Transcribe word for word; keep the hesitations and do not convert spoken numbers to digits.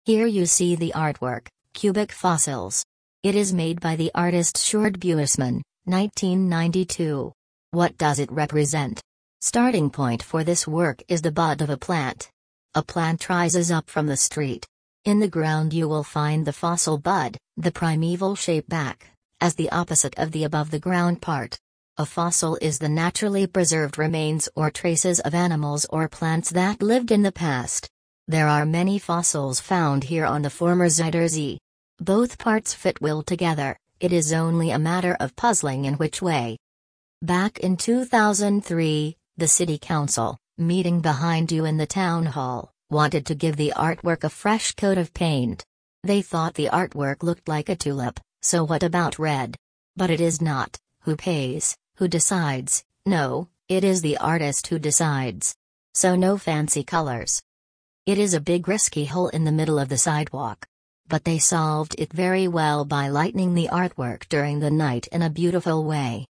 Here you see the artwork, Cubic Fossils. It is made by the artist Sjoerd Buisman, nineteen ninety-two. What does it represent? Starting point for this work is the bud of a plant. A plant rises up from the street. In the ground you will find the fossil bud, the primeval shape back, as the opposite of the above the ground part. A fossil is the naturally preserved remains or traces of animals or plants that lived in the past. There are many fossils found here on the former Zuiderzee. Both parts fit well together, it is only a matter of puzzling in which way. Back in two thousand three, the City Council, meeting behind you in the town hall, wanted to give the artwork a fresh coat of paint. They thought the artwork looked like a tulip, so what about red? But it is not. Who pays, who decides? No, it is the artist who decides. So no fancy colors. It is a big risky hole in the middle of the sidewalk. But they solved it very well by lighting the artwork during the night in a beautiful way.